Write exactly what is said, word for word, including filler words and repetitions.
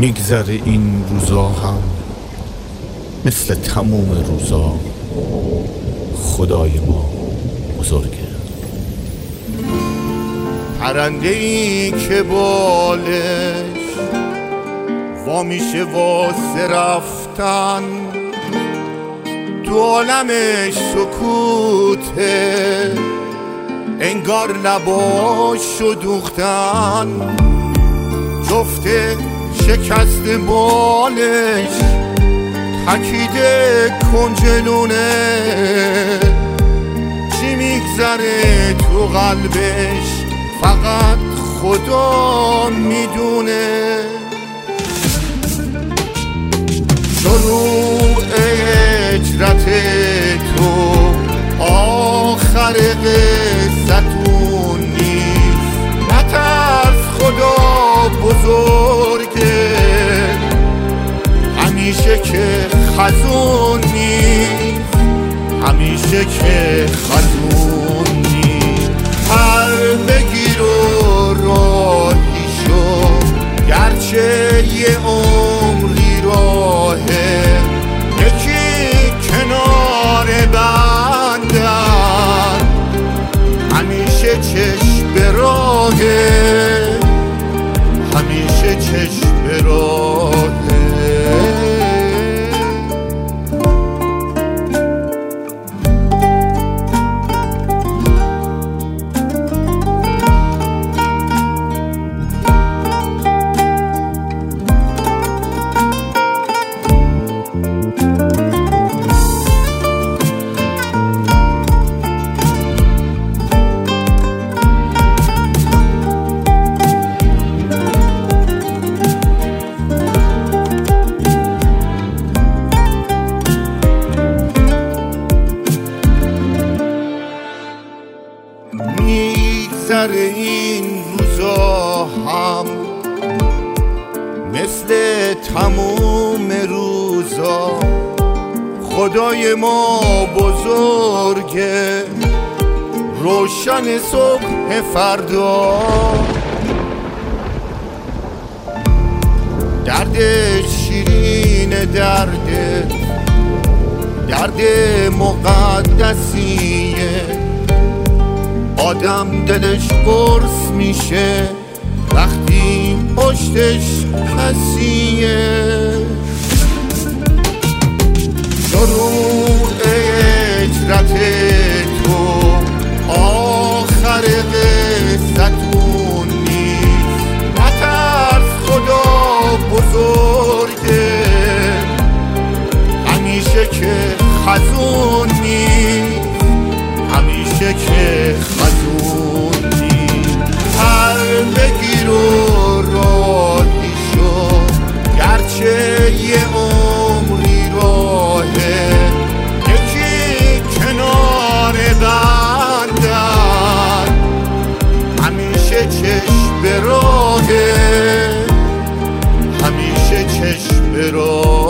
میگذره این روزا هم مثل تموم روزا. خدای ما بزرگه. پرنده ای که بالش وا میشه واسه رفتن، تو عالمش سکوته، انگار لباشو دوختن. جفت شکست بالش تکیده کنجلونه، چی میگذره تو قلبش فقط خدا میدونه. شروع هجرت تو آخر قصتون نیست، نترس خدا بزرگه، همیشه که خزون نیست، همیشه که خزون نیست. هر بگیر و راهی شو، گرچه یه عمری راهه، یکی کنار بندن، همیشه چشم به راهه، همیشه چشم به راهه. میگذره این روزا هم مثل تموم روزا. خدای ما بزرگه، روشن صبح فردا. درد شیرین درد درد مقدسیه، آدم دلش قرص میشه وقتی پشتش کسیه. شروع هجرت تو آخر قصتون نیست، نترس خدا بزرگه، همیشه که خزون نیست، همیشه که خزون نیست. هر بگیر و راهی شو، گرچه یه عمری راهه، یکی کنار بندن، همیشه چشم به راهه، همیشه چشم به راهه.